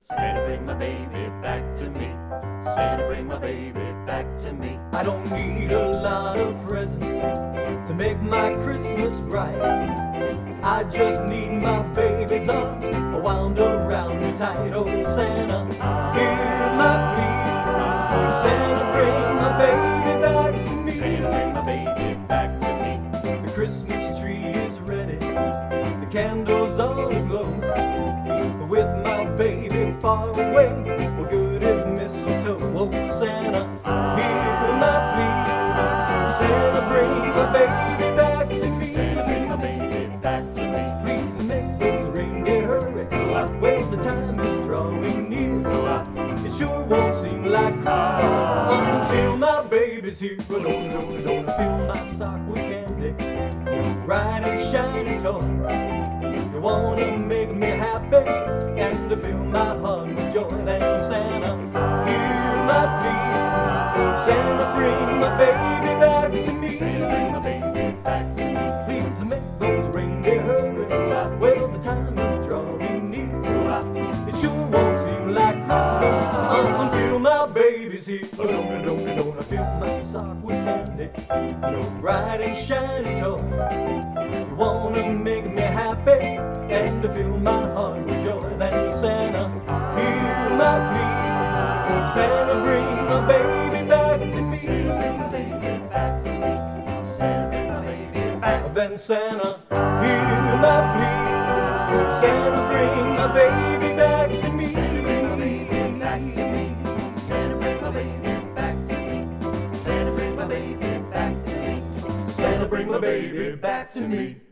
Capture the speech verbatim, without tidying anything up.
Santa, bring my baby back to me. Santa, bring my baby back to me. I don't need a lot of presents to make my Christmas bright. I just need my baby's arms wound around me tight. Oh Santa, hear my plea. Santa, bring my baby back to me. Santa, bring my baby back to me. The Christmas tree is ready, the candles all aglow. With my baby far away, what good is mistletoe? Oh Santa, hear my plea. Santa, bring my baby back to me. Santa, bring my baby back to me. Please make those reindeer hurry. Well, the time is drawing near. It sure won't seem like Christmas until my baby's here. Well, don't, don't, don't fill my sock with candy, bright and shiny toy. You wanna make me happy and to fill my heart with joy. Then Santa, hear my plea. Santa, bring my baby back to me. Santa, bring my baby back to me. Please make those reindeer hurry. Well, the time is drawing near. It sure won't seem like Christmas until my baby's here. Don't, don't, don't I fill my sock with candy, no bright and shiny toy. You wanna make me happy and to fill my heart with joy. Then Santa, hear my plea. Santa, bring my baby back to me. Santa, bring my baby back to me. Santa, bring my baby back. Then Santa, hear my plea. Santa, bring my baby back to me. Santa, bring my baby back to me. Santa, bring my baby back to me. Santa, bring my baby back to me. Santa, bring my baby back to me.